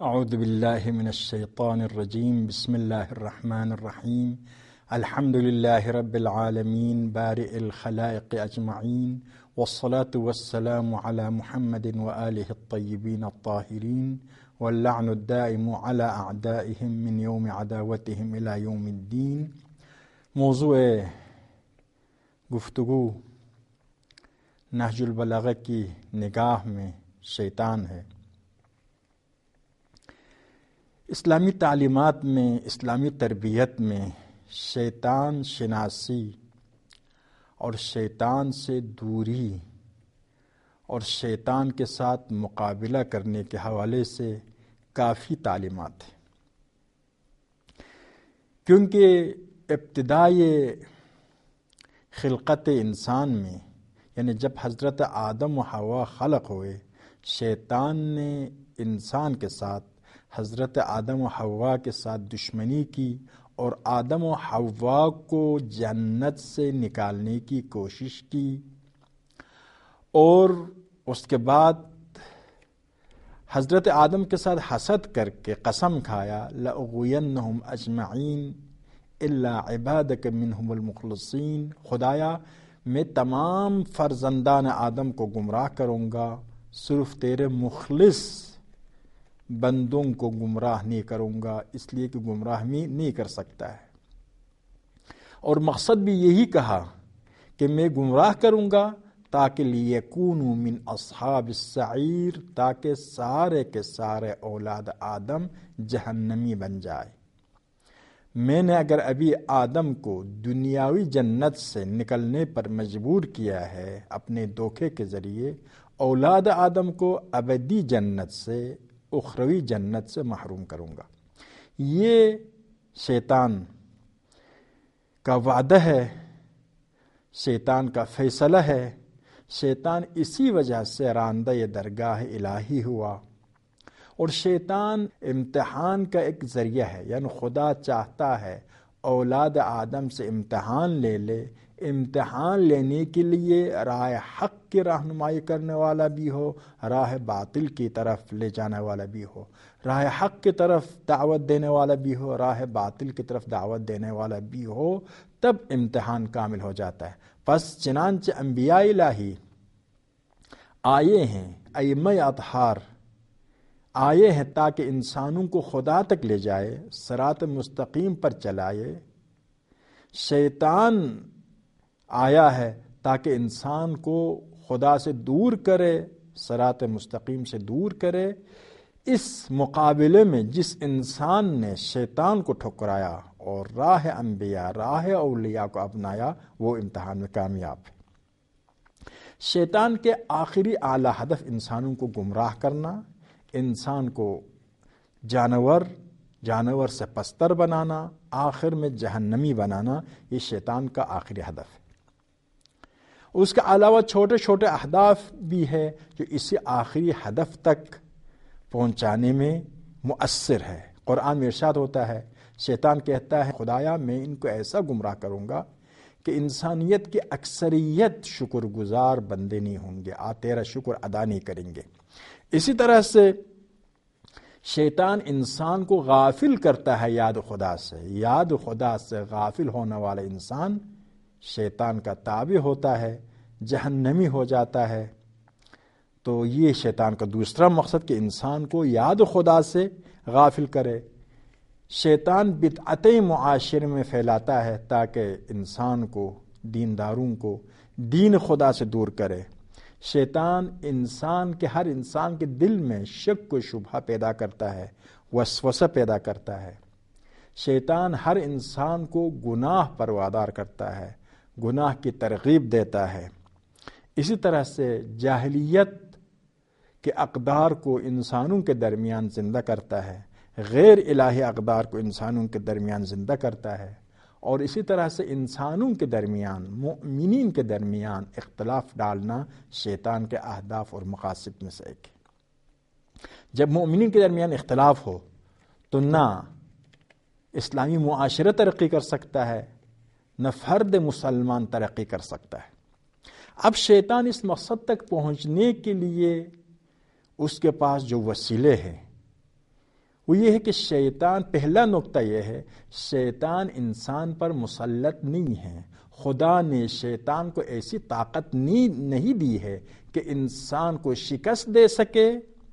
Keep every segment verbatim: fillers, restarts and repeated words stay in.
اعوذ باللہ من الشیطان الرجیم بسم اللہ الرحمن الرحیم الحمد للہ رب العالمین بارئ الخلائق اجمعین والصلاة والسلام على محمد وآلہ الطیبین الطاہرین واللعن الدائم على اعدائهم من یوم عداوتهم الى یوم الدین۔ موضوع گفتگو نہج البلاغہ کی نگاہ میں شیطان ہے۔ اسلامی تعلیمات میں، اسلامی تربیت میں شیطان شناسی اور شیطان سے دوری اور شیطان کے ساتھ مقابلہ کرنے کے حوالے سے کافی تعلیمات ہیں، کیونکہ ابتدائی خلقت انسان میں، یعنی جب حضرت آدم و حوا خلق ہوئے، شیطان نے انسان کے ساتھ، حضرت آدم و حوا کے ساتھ دشمنی کی اور آدم و حوا کو جنت سے نکالنے کی کوشش کی، اور اس کے بعد حضرت آدم کے ساتھ حسد کر کے قسم کھایا لَأُغْوِيَنَّهُمْ أَجْمَعِينَ إِلَّا عِبَادَكَ مِنْهُمُ الْمُخْلَصِينَ، خدایا میں تمام فرزندان آدم کو گمراہ کروں گا، صرف تیرے مخلص بندوں کو گمراہ نہیں کروں گا، اس لیے کہ گمراہ نہیں کر سکتا ہے۔ اور مقصد بھی یہی کہا کہ میں گمراہ کروں گا تاکہ لیکونوا من اصحاب السعیر، تاکہ سارے کے سارے اولاد آدم جہنمی بن جائے۔ میں نے اگر ابھی آدم کو دنیاوی جنت سے نکلنے پر مجبور کیا ہے اپنے دھوکے کے ذریعے، اولاد آدم کو ابدی جنت سے، اخروی جنت سے محروم کروں گا۔ یہ شیطان کا وعدہ ہے، شیطان کا فیصلہ ہے۔ شیطان اسی وجہ سے راندہ درگاہ الہی ہوا، اور شیطان امتحان کا ایک ذریعہ ہے، یعنی خدا چاہتا ہے اولاد آدم سے امتحان لے لے، امتحان لینے کے لیے راہ حق کی رہنمائی کرنے والا بھی ہو، راہ باطل کی طرف لے جانے والا بھی ہو، راہ حق کی طرف دعوت دینے والا بھی ہو، راہ باطل کی طرف دعوت دینے والا بھی ہو، تب امتحان کامل ہو جاتا ہے۔ پس چنانچہ انبیاء الہی آئے ہیں، ائمہ اطہار آئے ہیں تاکہ انسانوں کو خدا تک لے جائے، صراط مستقیم پر چلائے۔ شیطان آیا ہے تاکہ انسان کو خدا سے دور کرے، صراط مستقیم سے دور کرے۔ اس مقابلے میں جس انسان نے شیطان کو ٹھکرایا اور راہ انبیاء، راہ اولیاء کو اپنایا، وہ امتحان میں کامیاب ہے۔ شیطان کے آخری اعلیٰ ہدف انسانوں کو گمراہ کرنا، انسان کو جانور جانور سے پستر بنانا، آخر میں جہنمی بنانا، یہ شیطان کا آخری ہدف ہے۔ اس کے علاوہ چھوٹے چھوٹے اہداف بھی ہے جو اسی آخری ہدف تک پہنچانے میں مؤثر ہے۔ قرآن میں ارشاد ہوتا ہے، شیطان کہتا ہے خدایا میں ان کو ایسا گمراہ کروں گا کہ انسانیت کی اکثریت شکر گزار بندے نہیں ہوں گے، آ تیرا شکر ادا نہیں کریں گے۔ اسی طرح سے شیطان انسان کو غافل کرتا ہے یاد خدا سے، یاد خدا سے غافل ہونے والا انسان شیطان کا تابع ہوتا ہے، جہنمی ہو جاتا ہے۔ تو یہ شیطان کا دوسرا مقصد کہ انسان کو یاد خدا سے غافل کرے۔ شیطان بدعتیں معاشرے میں پھیلاتا ہے تاکہ انسان کو، دینداروں کو دین خدا سے دور کرے۔ شیطان انسان کے ہر انسان کے دل میں شک و شبہ پیدا کرتا ہے، وسوسہ پیدا کرتا ہے۔ شیطان ہر انسان کو گناہ پر وادار کرتا ہے، گناہ کی ترغیب دیتا ہے۔ اسی طرح سے جاہلیت کے اقدار کو انسانوں کے درمیان زندہ کرتا ہے، غیر الہی اقدار کو انسانوں کے درمیان زندہ کرتا ہے، اور اسی طرح سے انسانوں کے درمیان، مؤمنین کے درمیان اختلاف ڈالنا شیطان کے اہداف اور مقاصد میں سے ایک ہے۔ جب مؤمنین کے درمیان اختلاف ہو تو نہ اسلامی معاشرہ ترقی کر سکتا ہے، نہ فرد مسلمان ترقی کر سکتا ہے۔ اب شیطان اس مقصد تک پہنچنے کے لیے اس کے پاس جو وسیلے ہیں، وہ یہ ہے کہ شیطان، پہلا نقطہ یہ ہے، شیطان انسان پر مسلط نہیں ہے۔ خدا نے شیطان کو ایسی طاقت نہیں دی ہے کہ انسان کو شکست دے سکے،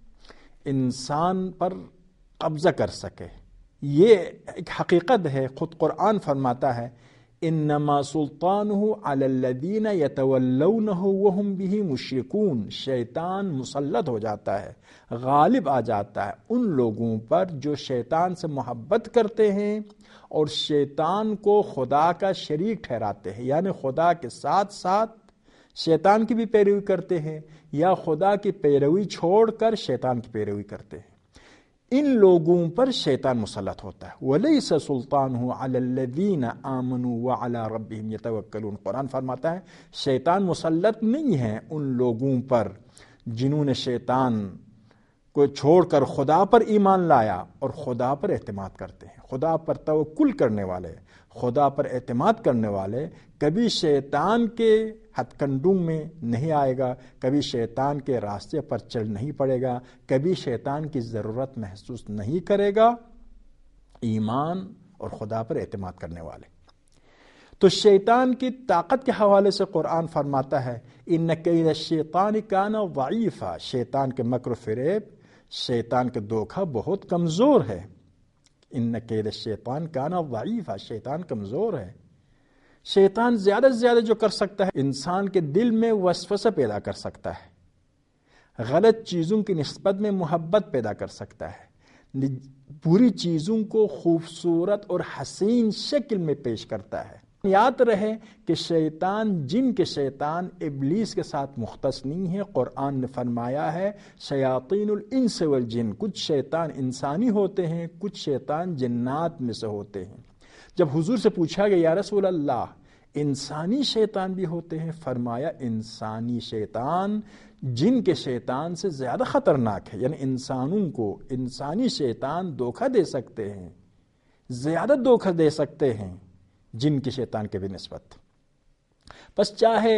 انسان پر قبضہ کر سکے۔ یہ ایک حقیقت ہے۔ خود قرآن فرماتا ہے انما سلطانہ علی الذین یتولونہ وہم بہ مشرکون، شیطان مسلط ہو جاتا ہے، غالب آ جاتا ہے ان لوگوں پر جو شیطان سے محبت کرتے ہیں اور شیطان کو خدا کا شریک ٹھہراتے ہیں، یعنی خدا کے ساتھ ساتھ شیطان کی بھی پیروی کرتے ہیں یا خدا کی پیروی چھوڑ کر شیطان کی پیروی کرتے ہیں۔ ان لوگوں پر شیطان مسلط ہوتا ہے۔ وَلَيْسَ سُلْطَانُهُ عَلَى الَّذِينَ آمَنُوا وَعَلَى رَبِّهِمْ يَتَوَكَّلُونَ، قرآن فرماتا ہے شیطان مسلط نہیں ہے ان لوگوں پر جنہوں نے شیطان کو چھوڑ کر خدا پر ایمان لایا اور خدا پر اعتماد کرتے ہیں، خدا پر توکل کرنے والے، خدا پر اعتماد کرنے والے کبھی شیطان کے ہتھ کنڈوں میں نہیں آئے گا، کبھی شیطان کے راستے پر چل نہیں پڑے گا، کبھی شیطان کی ضرورت محسوس نہیں کرے گا، ایمان اور خدا پر اعتماد کرنے والے۔ تو شیطان کی طاقت کے حوالے سے قرآن فرماتا ہے ان کید الشیطان کان ضعیفا، شیطان کے مکر و فریب، شیطان کے دھوکہ بہت کمزور ہے۔ ان کید الشیطان کان ضعیفا، شیطان کمزور ہے۔ شیطان زیادہ سے زیادہ جو کر سکتا ہے انسان کے دل میں وسوسہ پیدا کر سکتا ہے، غلط چیزوں کی نسبت میں محبت پیدا کر سکتا ہے، بری چیزوں کو خوبصورت اور حسین شکل میں پیش کرتا ہے۔ یاد رہے کہ شیطان جن کے شیطان ابلیس کے ساتھ مختص نہیں ہے۔ قرآن نے فرمایا ہے شیاطین الانس والجن، کچھ شیطان انسانی ہوتے ہیں، کچھ شیطان جنات میں سے ہوتے ہیں۔ جب حضور سے پوچھا گیا یا رسول اللہ انسانی شیطان بھی ہوتے ہیں، فرمایا انسانی شیطان جن کے شیطان سے زیادہ خطرناک ہے، یعنی انسانوں کو انسانی شیطان دھوکہ دے سکتے ہیں، زیادہ دھوکہ دے سکتے ہیں جن کے شیطان کے بھی نسبت۔ بس چاہے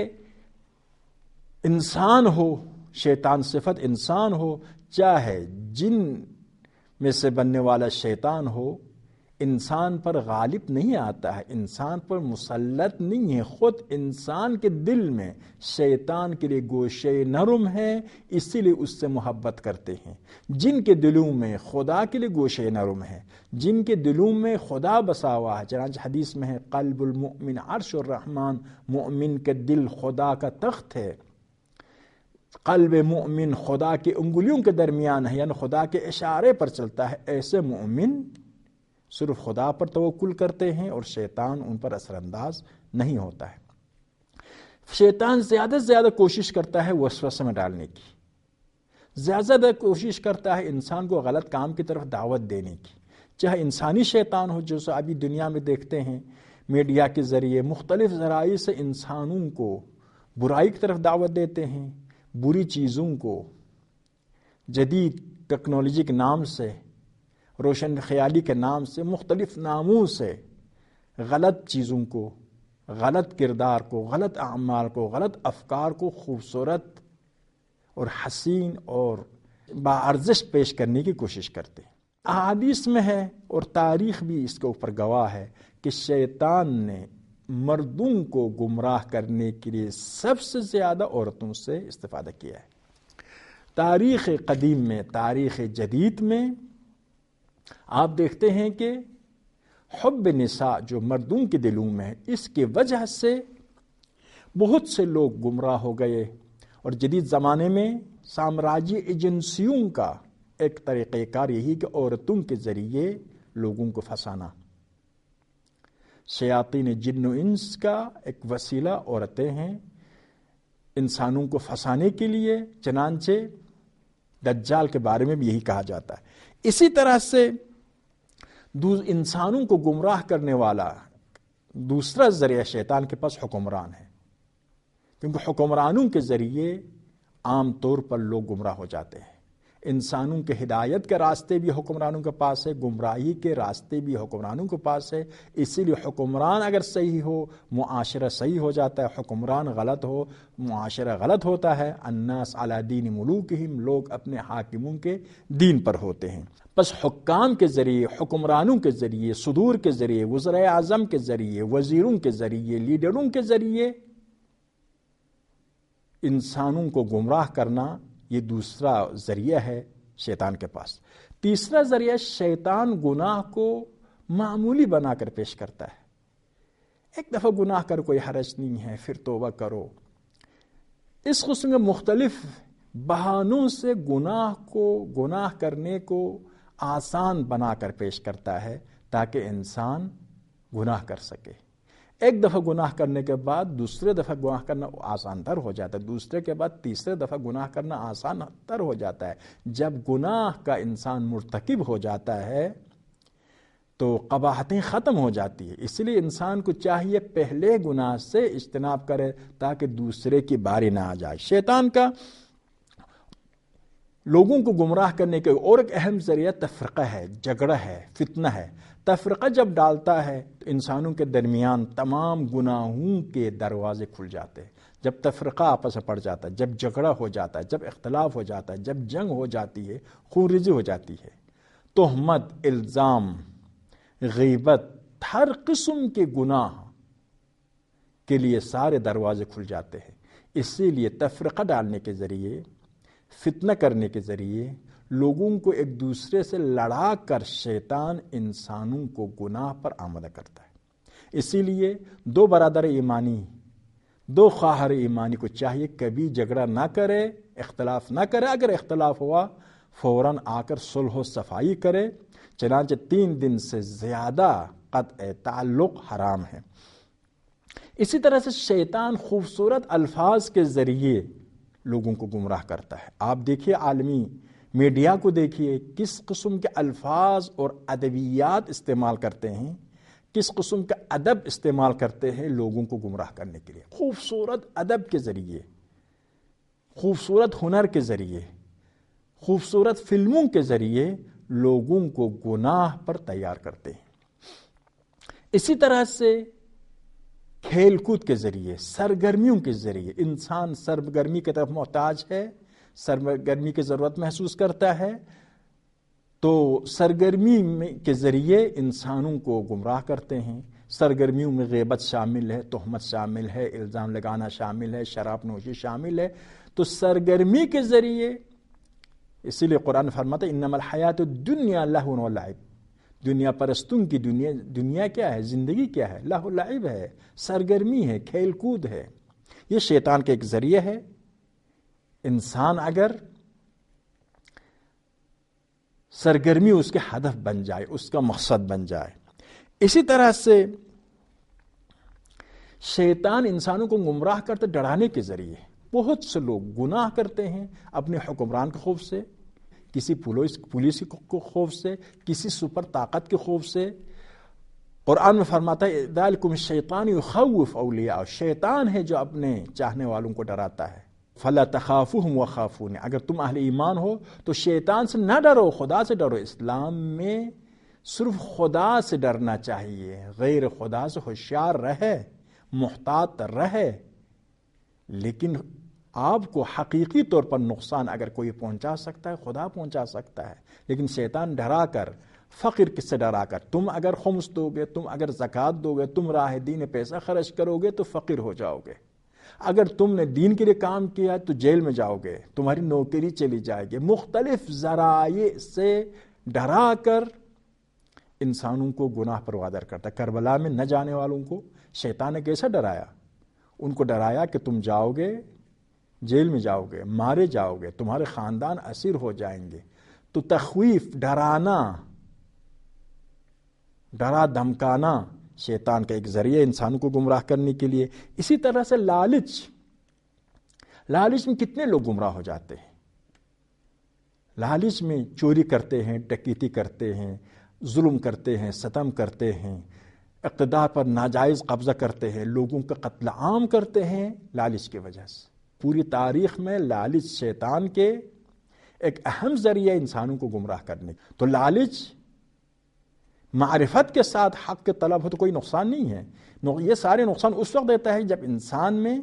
انسان ہو، شیطان صفت انسان ہو، چاہے جن میں سے بننے والا شیطان ہو، انسان پر غالب نہیں آتا ہے، انسان پر مسلط نہیں ہے۔ خود انسان کے دل میں شیطان کے لیے گوشے نرم ہے، اسی لیے اس سے محبت کرتے ہیں۔ جن کے دلوں میں خدا کے لیے گوشے نرم ہے، جن کے دلوں میں خدا بسا ہوا ہے، چنانچہ حدیث میں ہے قلب المؤمن عرش الرحمن، مؤمن کے دل خدا کا تخت ہے۔ قلب مؤمن خدا کی انگلیوں کے درمیان ہے، یعنی خدا کے اشارے پر چلتا ہے۔ ایسے مومن صرف خدا پر توکل کرتے ہیں اور شیطان ان پر اثر انداز نہیں ہوتا ہے۔ شیطان زیادہ سے زیادہ کوشش کرتا ہے وسوسے میں ڈالنے کی، زیادہ سے زیادہ کوشش کرتا ہے انسان کو غلط کام کی طرف دعوت دینے کی، چاہے انسانی شیطان ہو جو ابھی دنیا میں دیکھتے ہیں میڈیا کے ذریعے مختلف ذرائع سے انسانوں کو برائی کی طرف دعوت دیتے ہیں، بری چیزوں کو جدید ٹیکنالوجی کے نام سے، روشن خیالی کے نام سے، مختلف ناموں سے غلط چیزوں کو، غلط کردار کو، غلط اعمال کو، غلط افکار کو خوبصورت اور حسین اور باارزش پیش کرنے کی کوشش کرتے ہیں۔ احادیث میں ہے اور تاریخ بھی اس کے اوپر گواہ ہے کہ شیطان نے مردوں کو گمراہ کرنے کے لیے سب سے زیادہ عورتوں سے استفادہ کیا ہے۔ تاریخ قدیم میں، تاریخ جدید میں آپ دیکھتے ہیں کہ حب نساء جو مردوں کے دلوں میں ہے، اس کی وجہ سے بہت سے لوگ گمراہ ہو گئے۔ اور جدید زمانے میں سامراجی ایجنسیوں کا ایک طریقہ کار یہی کہ عورتوں کے ذریعے لوگوں کو پھنسانا۔ شیاطین جن و انس کا ایک وسیلہ عورتیں ہیں انسانوں کو پھنسانے کے لیے، چنانچہ دجال کے بارے میں بھی یہی کہا جاتا ہے۔ اسی طرح سے انسانوں کو گمراہ کرنے والا دوسرا ذریعہ شیطان کے پاس حکمران ہے، کیونکہ حکمرانوں کے ذریعے عام طور پر لوگ گمراہ ہو جاتے ہیں۔ انسانوں کے ہدایت کے راستے بھی حکمرانوں کے پاس ہے، گمراہی کے راستے بھی حکمرانوں کے پاس ہے۔ اسی لیے حکمران اگر صحیح ہو معاشرہ صحیح ہو جاتا ہے، حکمران غلط ہو معاشرہ غلط ہوتا ہے۔ الناس علی دین ملوکہم، لوگ اپنے حاکموں کے دین پر ہوتے ہیں۔ بس حکام کے ذریعے، حکمرانوں کے ذریعے، صدور کے ذریعے، وزرائے اعظم کے ذریعے، وزیروں کے ذریعے، لیڈروں کے ذریعے انسانوں کو گمراہ کرنا، یہ دوسرا ذریعہ ہے شیطان کے پاس۔ تیسرا ذریعہ، شیطان گناہ کو معمولی بنا کر پیش کرتا ہے۔ ایک دفعہ گناہ کر کوئی حرج نہیں ہے، پھر توبہ کرو۔ اس قسم کے مختلف بہانوں سے گناہ کو، گناہ کرنے کو آسان بنا کر پیش کرتا ہے تاکہ انسان گناہ کر سکے۔ ایک دفعہ گناہ کرنے کے بعد دوسرے دفعہ گناہ کرنا آسان تر ہو جاتا ہے، دوسرے کے بعد تیسرے دفعہ گناہ کرنا آسان تر ہو جاتا ہے۔ جب گناہ کا انسان مرتکب ہو جاتا ہے تو قباحتیں ختم ہو جاتی ہے۔ اس لیے انسان کو چاہیے پہلے گناہ سے اجتناب کرے تاکہ دوسرے کی باری نہ آ جائے۔ شیطان کا لوگوں کو گمراہ کرنے کے اور ایک اہم ذریعہ تفرقہ ہے، جھگڑا ہے، فتنہ ہے۔ تفرقہ جب ڈالتا ہے تو انسانوں کے درمیان تمام گناہوں کے دروازے کھل جاتے ہیں۔ جب تفرقہ آپس میں پڑ جاتا ہے، جب جھگڑا ہو جاتا ہے، جب اختلاف ہو جاتا ہے، جب جنگ ہو جاتی ہے، خون ریزی ہو جاتی ہے، تہمت، الزام، غیبت، ہر قسم کے گناہ کے لیے سارے دروازے کھل جاتے ہیں۔ اسی لیے تفرقہ ڈالنے کے ذریعے، فتنہ کرنے کے ذریعے، لوگوں کو ایک دوسرے سے لڑا کر شیطان انسانوں کو گناہ پر آمادہ کرتا ہے۔ اسی لیے دو برادر ایمانی، دو خواہر ایمانی کو چاہیے کبھی جھگڑا نہ کرے، اختلاف نہ کرے۔ اگر اختلاف ہوا فوراً آ کر صلح و صفائی کرے، چنانچہ تین دن سے زیادہ قطع تعلق حرام ہے۔ اسی طرح سے شیطان خوبصورت الفاظ کے ذریعے لوگوں کو گمراہ کرتا ہے۔ آپ دیکھیے عالمی میڈیا کو دیکھیے، کس قسم کے الفاظ اور ادبیات استعمال کرتے ہیں، کس قسم کا ادب استعمال کرتے ہیں لوگوں کو گمراہ کرنے کے لیے۔ خوبصورت ادب کے ذریعے، خوبصورت ہنر کے ذریعے، خوبصورت فلموں کے ذریعے لوگوں کو گناہ پر تیار کرتے ہیں۔ اسی طرح سے کھیل کود کے ذریعے، سرگرمیوں کے ذریعے، انسان سرگرمی کی طرف محتاج ہے، سرگرمی کی ضرورت محسوس کرتا ہے، تو سرگرمی کے ذریعے انسانوں کو گمراہ کرتے ہیں۔ سرگرمیوں میں غیبت شامل ہے، تہمت شامل ہے، الزام لگانا شامل ہے، شراب نوشی شامل ہے۔ تو سرگرمی کے ذریعے، اسی لیے قرآن فرماتا ہے انما الحیات الدنیا لہو و لعب، دنیا پرستوں کی دنیا دنیا کیا ہے، زندگی کیا ہے، لہو لعب ہے، سرگرمی ہے، کھیل کود ہے۔ یہ شیطان کا ایک ذریعہ ہے۔ انسان اگر سرگرمی اس کے ہدف بن جائے، اس کا مقصد بن جائے۔ اسی طرح سے شیطان انسانوں کو گمراہ کرتے ڈرانے کے ذریعے۔ بہت سے لوگ گناہ کرتے ہیں اپنے حکمران کے خوف سے، کسی پولیس پولیس کے خوف سے، کسی سپر طاقت کے خوف سے۔ قرآن میں فرماتا ہے ذالکم الشیطان یخوف اولیاء، شیطان ہے جو اپنے چاہنے والوں کو ڈراتا ہے۔ فلا تخافوہم وخافون، اگر تم اہل ایمان ہو تو شیطان سے نہ ڈرو، خدا سے ڈرو۔ اسلام میں صرف خدا سے ڈرنا چاہیے، غیر خدا سے ہوشیار رہے، محتاط رہے۔ لیکن آپ کو حقیقی طور پر نقصان اگر کوئی پہنچا سکتا ہے، خدا پہنچا سکتا ہے۔ لیکن شیطان ڈرا کر، فقر کس سے ڈرا کر، تم اگر خمس دو گے، تم اگر زکوٰۃ دو گے، تم راہ دین پیسہ خرچ کرو گے تو فقیر ہو جاؤ گے۔ اگر تم نے دین کے لیے کام کیا تو جیل میں جاؤ گے، تمہاری نوکری چلی جائے گی۔ مختلف ذرائع سے ڈرا کر انسانوں کو گناہ پر وادار کرتا ہے۔ کربلا میں نہ جانے والوں کو شیطان نے کیسا ڈرایا؟ ان کو ڈرایا کہ تم جاؤ گے، جیل میں جاؤ گے، مارے جاؤ گے، تمہارے خاندان اسیر ہو جائیں گے۔ تو تخویف، ڈرانا، ڈرا دھمکانا شیطان کا ایک ذریعہ انسانوں کو گمراہ کرنے کے لیے۔ اسی طرح سے لالچ، لالچ میں کتنے لوگ گمراہ ہو جاتے ہیں۔ لالچ میں چوری کرتے ہیں، ڈکیتی کرتے ہیں، ظلم کرتے ہیں، ستم کرتے ہیں، اقتدار پر ناجائز قبضہ کرتے ہیں، لوگوں کا قتل عام کرتے ہیں لالچ کی وجہ سے۔ پوری تاریخ میں لالچ شیطان کے ایک اہم ذریعہ انسانوں کو گمراہ کرنے۔ تو لالچ معرفت کے ساتھ حق کے طلب ہو تو کوئی نقصان نہیں ہے۔ یہ سارے نقصان اس وقت دیتا ہے جب انسان میں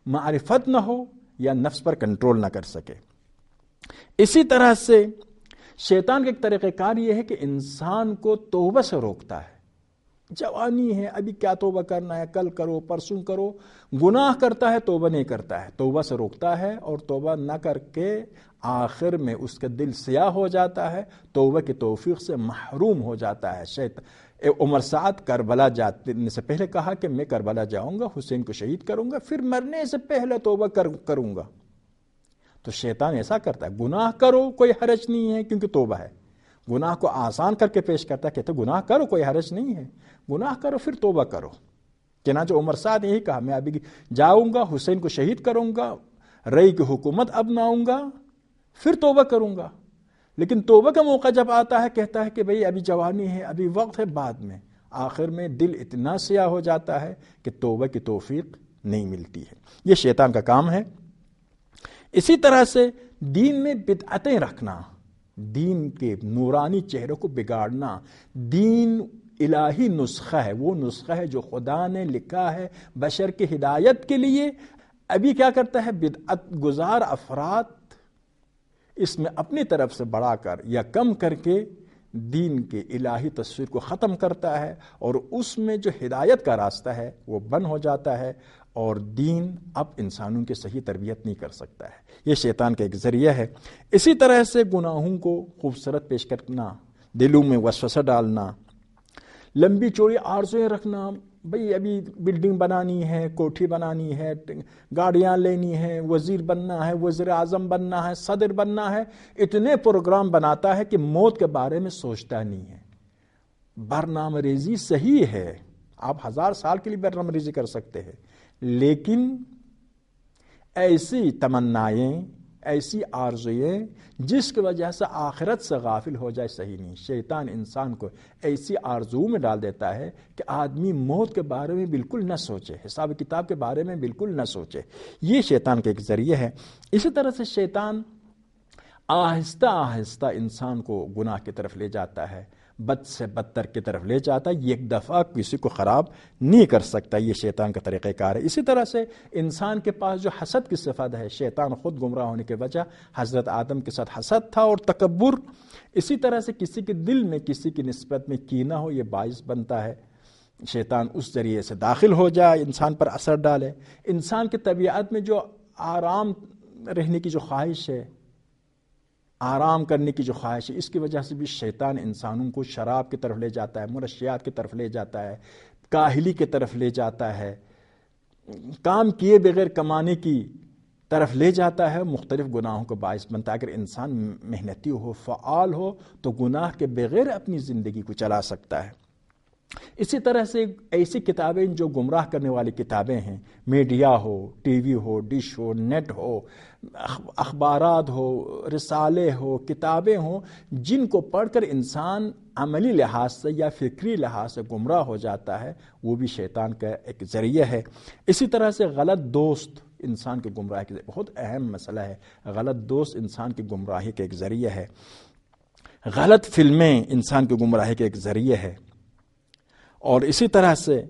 معرفت نہ ہو یا نفس پر کنٹرول نہ کر سکے۔ اسی طرح سے شیطان کا ایک طریقہ کار یہ ہے کہ انسان کو توبہ سے روکتا ہے. جوانی ہے، ابھی کیا توبہ کرنا ہے، کل کرو پرسوں کرو. گناہ کرتا ہے، توبہ نہیں کرتا ہے، توبہ سے روکتا ہے اور توبہ نہ کر کے آخر میں اس کا دل سیاہ ہو جاتا ہے، توبہ کی توفیق سے محروم ہو جاتا ہے. شیطان عمر سعد کربلا جانے سے پہلے کہا کہ میں کربلا جاؤں گا، حسین کو شہید کروں گا، پھر مرنے سے پہلے توبہ کروں گا. تو شیطان ایسا کرتا ہے، گناہ کرو کوئی حرج نہیں ہے کیونکہ توبہ ہے. گناہ کو آسان کر کے پیش کرتا ہے، کہتے گناہ کرو کوئی حرج نہیں ہے، گناہ کرو پھر توبہ کرو. چنانچہ عمر سعد یہی کہا، میں ابھی جاؤں گا، حسین کو شہید کروں گا، رئی کی حکومت اپناؤں گا، پھر توبہ کروں گا. لیکن توبہ کا موقع جب آتا ہے کہتا ہے کہ بھئی ابھی جوانی ہے، ابھی وقت ہے، بعد میں. آخر میں دل اتنا سیاہ ہو جاتا ہے کہ توبہ کی توفیق نہیں ملتی ہے. یہ شیطان کا کام ہے. اسی طرح سے دین میں بدعتیں رکھنا، دین کے نورانی چہروں کو بگاڑنا. دین الہی نسخہ ہے، وہ نسخہ ہے جو خدا نے لکھا ہے بشر کی ہدایت کے لیے. ابھی کیا کرتا ہے بدعت گزار افراد اس میں اپنی طرف سے بڑھا کر یا کم کر کے دین کے الہی تصویر کو ختم کرتا ہے، اور اس میں جو ہدایت کا راستہ ہے وہ بند ہو جاتا ہے، اور دین اب انسانوں کی صحیح تربیت نہیں کر سکتا ہے. یہ شیطان کا ایک ذریعہ ہے. اسی طرح سے گناہوں کو خوبصورت پیش کرنا، دلوں میں وسوسہ ڈالنا، لمبی چوڑی آرزویں رکھنا. بھئی ابھی بلڈنگ بنانی ہے، کوٹھی بنانی ہے، گاڑیاں لینی ہے، وزیر بننا ہے، وزیر اعظم بننا ہے، صدر بننا ہے. اتنے پروگرام بناتا ہے کہ موت کے بارے میں سوچتا نہیں ہے. برنامہ ریزی صحیح ہے، آپ ہزار سال کے لیے برنامہ ریزی کر سکتے ہیں، لیکن ایسی تمنائیں، ایسی آرزویں جس کی وجہ سے آخرت سے غافل ہو جائے، صحیح نہیں. شیطان انسان کو ایسی آرزو میں ڈال دیتا ہے کہ آدمی موت کے بارے میں بالکل نہ سوچے، حساب کتاب کے بارے میں بالکل نہ سوچے. یہ شیطان کا ایک ذریعہ ہے. اسی طرح سے شیطان آہستہ آہستہ انسان کو گناہ کی طرف لے جاتا ہے، بد سے بدتر کی طرف لے جاتا ہے. یہ ایک دفعہ کسی کو خراب نہیں کر سکتا. یہ شیطان کا طریقہ کار ہے. اسی طرح سے انسان کے پاس جو حسد کی صفت ہے، شیطان خود گمراہ ہونے کی وجہ حضرت آدم کے ساتھ حسد تھا اور تکبر. اسی طرح سے کسی کے دل میں کسی کی نسبت میں کینہ ہو، یہ باعث بنتا ہے شیطان اس ذریعے سے داخل ہو جائے، انسان پر اثر ڈالے. انسان کی طبیعت میں جو آرام رہنے کی جو خواہش ہے، آرام کرنے کی جو خواہش ہے، اس کی وجہ سے بھی شیطان انسانوں کو شراب کی طرف لے جاتا ہے، منشیات کی طرف لے جاتا ہے، کاہلی کی طرف لے جاتا ہے، کام کیے بغیر کمانے کی طرف لے جاتا ہے، مختلف گناہوں کا باعث بنتا ہے. اگر انسان محنتی ہو، فعال ہو، تو گناہ کے بغیر اپنی زندگی کو چلا سکتا ہے. اسی طرح سے ایسی کتابیں جو گمراہ کرنے والی کتابیں ہیں، میڈیا ہو، ٹی وی ہو، ڈش ہو، نیٹ ہو، اخبارات ہو، رسالے ہو، کتابیں ہوں، جن کو پڑھ کر انسان عملی لحاظ سے یا فکری لحاظ سے گمراہ ہو جاتا ہے، وہ بھی شیطان کا ایک ذریعہ ہے. اسی طرح سے غلط دوست انسان کی گمراہی کا بہت اہم مسئلہ ہے. غلط دوست انسان کی گمراہی کا ایک ذریعہ ہے. غلط فلمیں انسان کی گمراہی کا ایک ذریعہ ہے. اور اسی طرح سے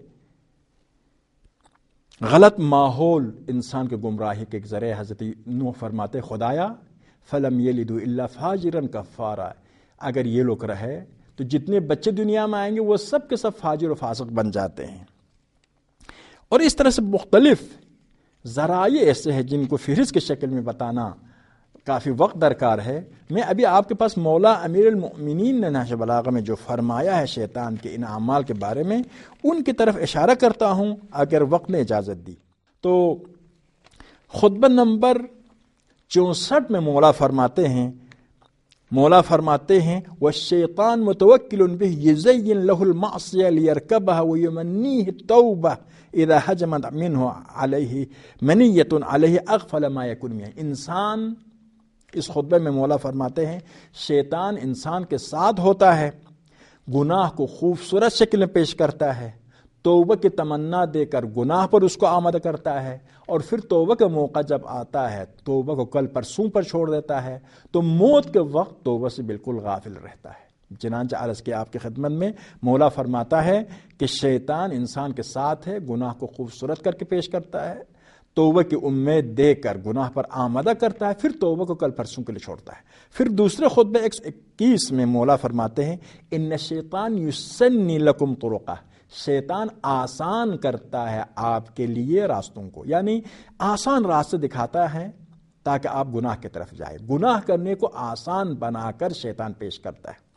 غلط ماحول انسان کے گمراہی کے ایک ذریعہ. حضرت نوح فرماتے خدایا فلم یلدوا الا فاجرا کفارا، اگر یہ لوگ رہے تو جتنے بچے دنیا میں آئیں گے وہ سب کے سب فاجر و فاسق بن جاتے ہیں. اور اس طرح سے مختلف ذرائع ایسے ہیں جن کو فہرست کی شکل میں بتانا کافی وقت درکار ہے. میں ابھی آپ کے پاس مولا امیر المؤمنین نے نہج بلاغہ میں جو فرمایا ہے شیطان کے ان اعمال کے بارے میں، ان کی طرف اشارہ کرتا ہوں اگر وقت نے اجازت دی تو. خطبہ نمبر چونسٹھ میں مولا فرماتے ہیں مولا فرماتے ہیں والشیطان متوکل به یزین له المعصیہ لیرکبها ویمنیہ التوبہ اذا حجمت منه علیہ منیت علیہ اغفل ما یکن منہ. انسان اس خطبے میں مولا فرماتے ہیں شیطان انسان کے ساتھ ہوتا ہے، گناہ کو خوبصورت شکل میں پیش کرتا ہے، توبہ کی تمنا دے کر گناہ پر اس کو آمادہ کرتا ہے، اور پھر توبہ کا موقع جب آتا ہے توبہ کو کل پرسوں پر چھوڑ دیتا ہے، تو موت کے وقت توبہ سے بالکل غافل رہتا ہے. چنانچہ عرض کی آپ کی خدمت میں مولا فرماتا ہے کہ شیطان انسان کے ساتھ ہے، گناہ کو خوبصورت کر کے پیش کرتا ہے، توبہ کی امید دے کر گناہ پر آمادہ کرتا ہے، پھر توبہ کو کل پرسوں کے لیے چھوڑتا ہے۔ پھر دوسرے خطبہ ایک سو اکیس میں مولا فرماتے ہیں ان شیطان یسنی لکم طرقہ، شیطان آسان کرتا ہے آپ کے لیے راستوں کو، یعنی آسان راستے دکھاتا ہے تاکہ آپ گناہ کی طرف جائیں۔ گناہ کرنے کو آسان بنا کر شیطان پیش کرتا ہے۔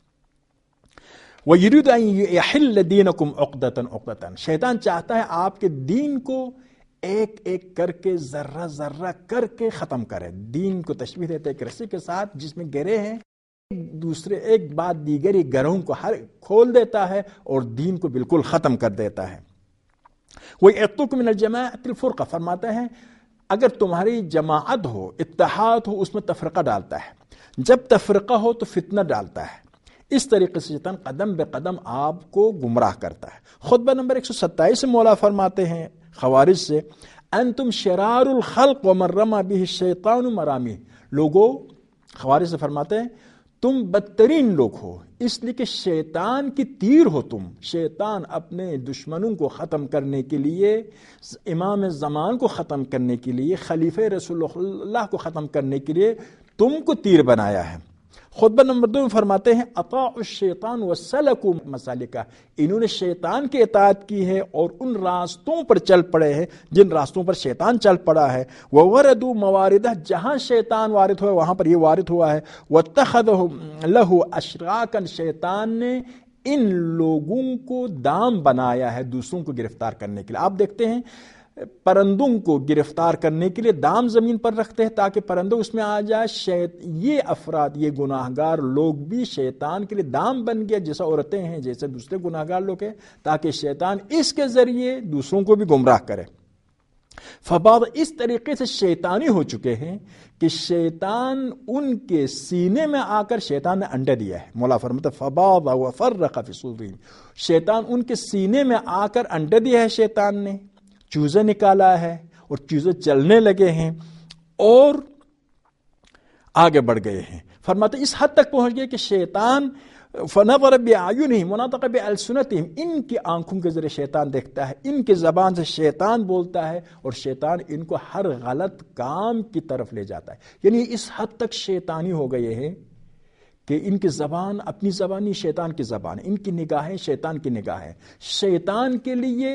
وَيُرِيدُ أَن يَحِلَّ دِينَكُمْ عُقْدَةً عُقْدَةً، شیطان چاہتا ہے آپ کے دین کو ایک ایک کر کے ذرہ ذرہ کر کے ختم کرے۔ دین کو تشبیہ دیتے ہیں ایک رسی کے ساتھ جس میں گرے ہیں، ایک دوسرے ایک بعد دیگری گرہوں کو ہر کھول دیتا ہے اور دین کو بالکل ختم کر دیتا ہے۔ وَيَعِظُكُم مِّنَ الْجَمَاعَةِ الْفُرْقَةِ، فرماتا ہے اگر تمہاری جماعت ہو، اتحاد ہو، اس میں تفرقہ ڈالتا ہے، جب تفرقہ ہو تو فتنہ ڈالتا ہے۔ اس طریقے سے شیطان قدم بے قدم آپ کو گمراہ کرتا ہے۔ خطبہ نمبر ایک سو ستائیس میں مولا فرماتے ہیں خوارج سے انتم شرار الخلق ومن رمى به الشیطان مرامی، لوگوں خوارج سے فرماتے ہیں تم بدترین لوگ ہو اس لیے کہ شیطان کی تیر ہو تم۔ شیطان اپنے دشمنوں کو ختم کرنے کے لیے، امام زمان کو ختم کرنے کے لیے، خلیفہ رسول اللہ کو ختم کرنے کے لیے تم کو تیر بنایا ہے۔ خطبہ نمبر دو میں فرماتے ہیں اطاعوا الشیطان وسلکوا مسالکہ، انہوں نے شیطان کی اطاعت کی ہے اور ان راستوں پر چل پڑے ہیں جن راستوں پر شیطان چل پڑا ہے۔ ووردوا مواردہ، جہاں شیطان وارد ہوا وہاں پر یہ وارد ہوا ہے۔ واتخذوا لہ اشراکا، شیطان نے ان لوگوں کو دام بنایا ہے دوسروں کو گرفتار کرنے کے لیے۔ آپ دیکھتے ہیں پرندوں کو گرفتار کرنے کے لیے دام زمین پر رکھتے ہیں تاکہ پرندوں اس میں آ جائے۔ شیط یہ افراد، یہ گناہگار لوگ بھی شیطان کے لیے دام بن گیا، جیسا عورتیں ہیں، جیسے دوسرے گناہگار لوگ ہیں، تاکہ شیطان اس کے ذریعے دوسروں کو بھی گمراہ کرے۔ فبعض اس طریقے سے شیطانی ہو چکے ہیں کہ شیطان ان کے سینے میں آ کر شیطان نے انڈا دیا ہے۔ مولا فرماتا ہے فبعض وفرق فی صدورہم، شیطان ان کے سینے میں آ کر انڈا دیا ہے، شیطان نے چوزے نکالا ہے اور چوزے چلنے لگے ہیں اور آگے بڑھ گئے ہیں۔ فرماتے اس حد تک پہنچ گئے کہ شیطان فنظر بأعینہم ونطق بألسنتہم، ان کی آنکھوں کے ذریعے شیطان دیکھتا ہے، ان کی زبان سے شیطان بولتا ہے اور شیطان ان کو ہر غلط کام کی طرف لے جاتا ہے۔ یعنی اس حد تک شیطانی ہو گئے ہیں کہ ان کی زبان اپنی زبانی شیطان کی زبان ہے، ان کی نگاہیں شیطان کی نگاہیں۔ شیطان کے لیے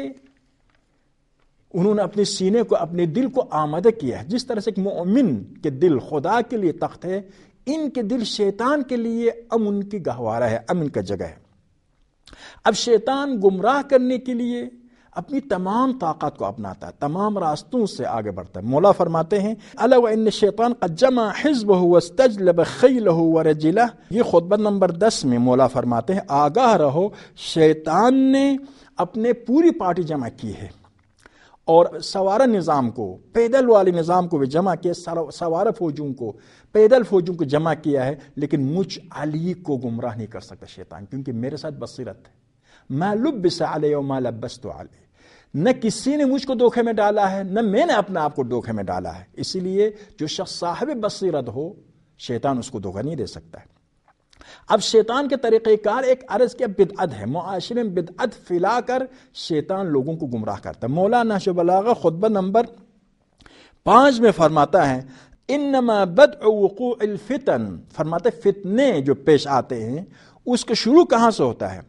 انہوں نے اپنے سینے کو، اپنے دل کو آمادہ کیا ہے۔ جس طرح سے ایک مومن کے دل خدا کے لیے تخت ہے، ان کے دل شیطان کے لیے امن کی گہوارہ ہے، امن کا جگہ ہے۔ اب شیطان گمراہ کرنے کے لیے اپنی تمام طاقت کو اپناتا ہے، تمام راستوں سے آگے بڑھتا ہے۔ مولا فرماتے ہیں الا وان الشیطان قد جمع حزبه واستجلب خیلہ ورجلہ، یہ خطبہ نمبر دس میں مولا فرماتے ہیں آگاہ رہو، شیطان نے اپنے پوری پارٹی جمع کی ہے اور سوارہ نظام کو، پیدل والے نظام کو بھی جمع کیا، سوارہ فوجوں کو، پیدل فوجوں کو جمع کیا ہے، لیکن مجھ علی کو گمراہ نہیں کر سکتا شیطان، کیونکہ میرے ساتھ بصیرت ہے۔ ما لبس علی وما لبست علی، نہ کسی نے مجھ کو دھوکے میں ڈالا ہے، نہ میں نے اپنے آپ کو دھوکے میں ڈالا ہے۔ اسی لیے جو شخص صاحب بصیرت ہو، شیطان اس کو دھوکہ نہیں دے سکتا ہے۔ اب شیطان کے طریقہ کار ایک عرض کیا بدعت ہے، معاشرے میں بدعت پھیلا کر شیطان لوگوں کو گمراہ کرتا ہے۔ مولانا نہج البلاغہ خطبہ نمبر پانچ میں فرماتا ہے انما بدء وقوع الفتن، فرماتے فتنے جو پیش آتے ہیں اس کا شروع کہاں سے ہوتا ہے؟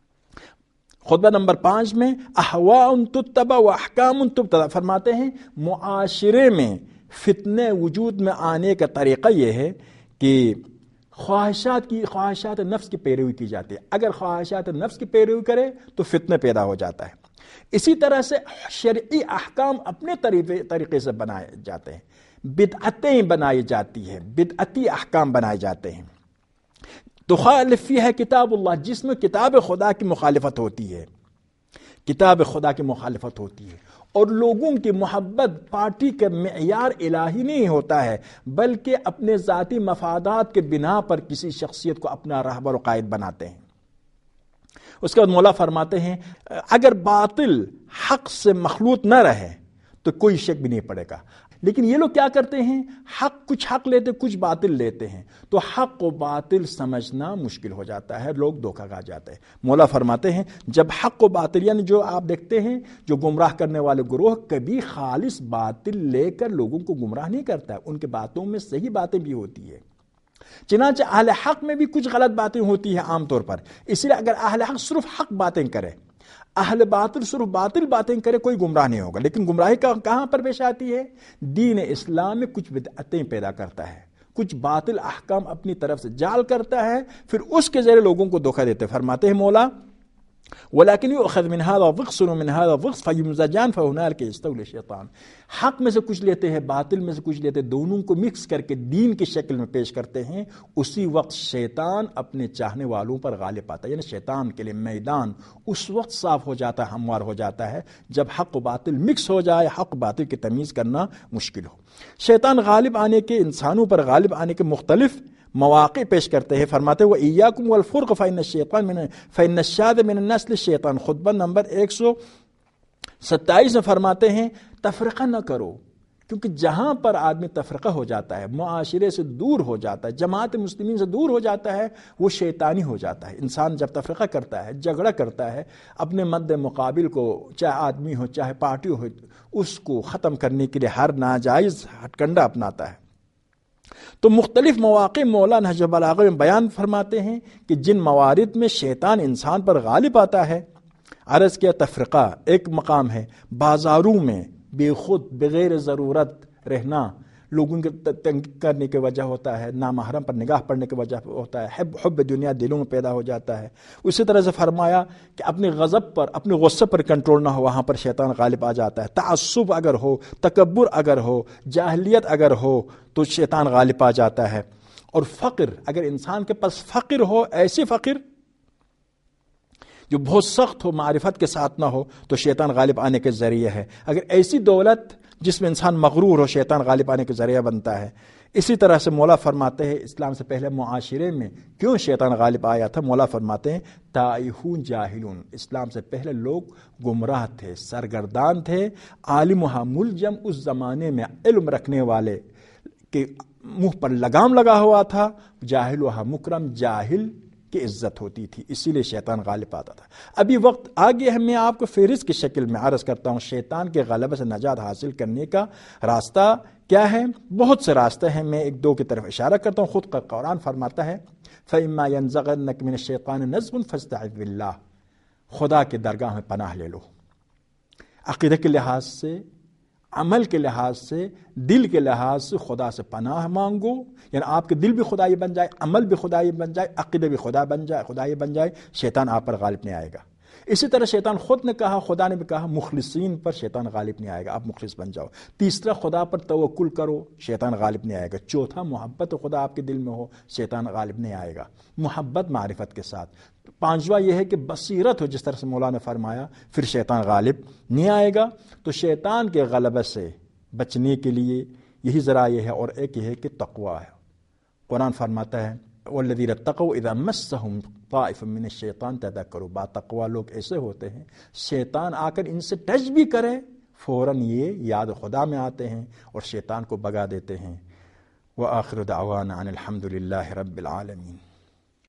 خطبہ نمبر پانچ میں احواء تتبع و احکام تبتدع، فرماتے ہیں معاشرے میں فتنے وجود میں آنے کا طریقہ یہ ہے کہ خواہشات کی خواہشات نفس کی پیروی کی جاتی ہے۔ اگر خواہشات نفس کی پیروی کرے تو فتنہ پیدا ہو جاتا ہے۔ اسی طرح سے شرعی احکام اپنے طریقے سے بنائے جاتے ہیں، بدعتیں بنائی جاتی ہیں، بدعتی احکام بنائے جاتے ہیں۔ تخالف فیہ کتاب اللہ، جس میں کتاب خدا کی مخالفت ہوتی ہے، کتاب خدا کی مخالفت ہوتی ہے، اور لوگوں کی محبت پارٹی کا معیار الہی نہیں ہوتا ہے، بلکہ اپنے ذاتی مفادات کے بنا پر کسی شخصیت کو اپنا رہبر و قائد بناتے ہیں۔ اس کے بعد مولا فرماتے ہیں اگر باطل حق سے مخلوط نہ رہے تو کوئی شک بھی نہیں پڑے گا۔ لیکن یہ لوگ کیا کرتے ہیں؟ حق کچھ حق لیتے کچھ باطل لیتے ہیں، تو حق و باطل سمجھنا مشکل ہو جاتا ہے، لوگ دھوکہ کھا جاتے ہیں۔ مولا فرماتے ہیں جب حق و باطل، یعنی جو آپ دیکھتے ہیں جو گمراہ کرنے والے گروہ کبھی خالص باطل لے کر لوگوں کو گمراہ نہیں کرتا ہے، ان کے باتوں میں صحیح باتیں بھی ہوتی ہے۔ چنانچہ اہل حق میں بھی کچھ غلط باتیں ہوتی ہیں عام طور پر، اس لیے اگر اہل حق صرف حق باتیں کرے، اہل باطل صرف باطل باتیں کرے، کوئی گمراہ نہیں ہوگا۔ لیکن گمراہی کہاں پر پیش آتی ہے؟ دین اسلام میں کچھ بدعتیں پیدا کرتا ہے، کچھ باطل احکام اپنی طرف سے جعل کرتا ہے، پھر اس کے ذریعے لوگوں کو دھوکہ دیتے۔ فرماتے ہیں مولا وَلَكِنْ يُؤْخَذْ مِنْ هَذَا ضِغْصٌ وَمِنْ هَذَا ضِغْصٌ فَيُمْزَجَانِ فَهُنَالِكَ يَسْتَوِي الشَّيْطَانُ۔ حق میں سے کچھ لیتے ہیں، باطل میں سے کچھ لیتے ہیں، دونوں کو مکس کر کے دین کی شکل میں پیش کرتے ہیں، اسی وقت شیطان اپنے چاہنے والوں پر غالب آتا ہے، یعنی شیطان کے لیے میدان اس وقت صاف ہو جاتا ہے، ہموار ہو جاتا ہے جب حق و باطل مکس ہو جائے، حق باطل کی تمیز کرنا مشکل ہو۔ شیطان غالب آنے کے، انسانوں پر غالب آنے کے مختلف مواقع پیش کرتے ہیں۔ فرماتے وہ ایاکم والفرق فإن الشیطان من فإن الشاذ من النسل الشیطان، خطبہ نمبر ایک سو ستائیس میں فرماتے ہیں تفرقہ نہ کرو، کیونکہ جہاں پر آدمی تفرقہ ہو جاتا ہے، معاشرے سے دور ہو جاتا ہے، جماعت مسلمین سے دور ہو جاتا ہے، وہ شیطانی ہو جاتا ہے۔ انسان جب تفرقہ کرتا ہے، جھگڑا کرتا ہے، اپنے مد مقابل کو، چاہے آدمی ہو چاہے پارٹی ہو، اس کو ختم کرنے کے لیے ہر ناجائز ہتھ کنڈا اپناتا ہے۔ تو مختلف مواقع مولا نہج البلاغہ میں بیان فرماتے ہیں کہ جن موارد میں شیطان انسان پر غالب آتا ہے، عرض کیا تفرقہ ایک مقام ہے، بازاروں میں بے خود بغیر ضرورت رہنا لوگوں کے تنگ کرنے کی وجہ ہوتا ہے، نامحرم پر نگاہ پڑنے کی وجہ ہوتا ہے، حب حب دنیا دلوں میں پیدا ہو جاتا ہے۔ اسی طرح سے فرمایا کہ اپنے غضب پر، اپنے غصے پر کنٹرول نہ ہو، وہاں پر شیطان غالب آ جاتا ہے۔ تعصب اگر ہو، تکبر اگر ہو، جاہلیت اگر ہو تو شیطان غالب آ جاتا ہے۔ اور فقر، اگر انسان کے پاس فقر ہو، ایسی فقر جو بہت سخت ہو، معرفت کے ساتھ نہ ہو، تو شیطان غالب آنے کے ذریعے ہے۔ اگر ایسی دولت جس میں انسان مغرور ہو، شیطان غالب آنے کے ذریعہ بنتا ہے۔ اسی طرح سے مولا فرماتے ہیں اسلام سے پہلے معاشرے میں کیوں شیطان غالب آیا تھا؟ مولا فرماتے ہیں تائہون جاہلون، اسلام سے پہلے لوگ گمراہ تھے، سرگردان تھے، عالمہا ملجم، اس زمانے میں علم رکھنے والے کے منہ پر لگام لگا ہوا تھا، جاہلہا مکرم، جاہل کی عزت ہوتی تھی، اسی لیے شیطان غالب آتا تھا۔ ابھی وقت آگے ہے، میں آپ کو فہرست کی شکل میں عرض کرتا ہوں شیطان کے غلبے سے نجات حاصل کرنے کا راستہ کیا ہے۔ بہت سے راستے ہیں، میں ایک دو کی طرف اشارہ کرتا ہوں۔ خود کا قرآن فرماتا ہے فَإِمَّا يَنزَغَنَّكَ مِنَ الشَّيْطَانِ نَزْغٌ فَاسْتَعِذْ بِاللَّهِ، خدا کے درگاہ میں پناہ لے لو، عقیدہ کے لحاظ سے، عمل کے لحاظ سے، دل کے لحاظ سے خدا سے پناہ مانگو، یعنی آپ کے دل بھی خدائی بن جائے، عمل بھی خدائی بن جائے، عقیدہ بھی خدا بن جائے، خدائی بن جائے، شیطان آپ پر غالب نہیں آئے گا۔ اسی طرح شیطان خود نے کہا، خدا نے بھی کہا مخلصین پر شیطان غالب نہیں آئے گا، آپ مخلص بن جاؤ۔ تیسرا خدا پر توکل کرو، شیطان غالب نہیں آئے گا۔ چوتھا محبت خدا آپ کے دل میں ہو، شیطان غالب نہیں آئے گا، محبت معرفت کے ساتھ۔ پانچواں یہ ہے کہ بصیرت ہو، جس طرح سے مولا نے فرمایا، پھر شیطان غالب نہیں آئے گا۔ تو شیطان کے غلبے سے بچنے کے لیے یہی ذرائع ہے، اور ایک یہ ہے کہ تقویٰ ہے۔ قرآن فرماتا ہے والذین اتقوا اذا مسهم طائف من الشیطان تذکروا، با تقویٰ لوگ ایسے ہوتے ہیں شیطان آ کر ان سے ٹچ بھی کرے فوراً یہ یاد خدا میں آتے ہیں اور شیطان کو بگا دیتے ہیں۔ وآخر دعوانا ان الحمد للہ رب العالمین۔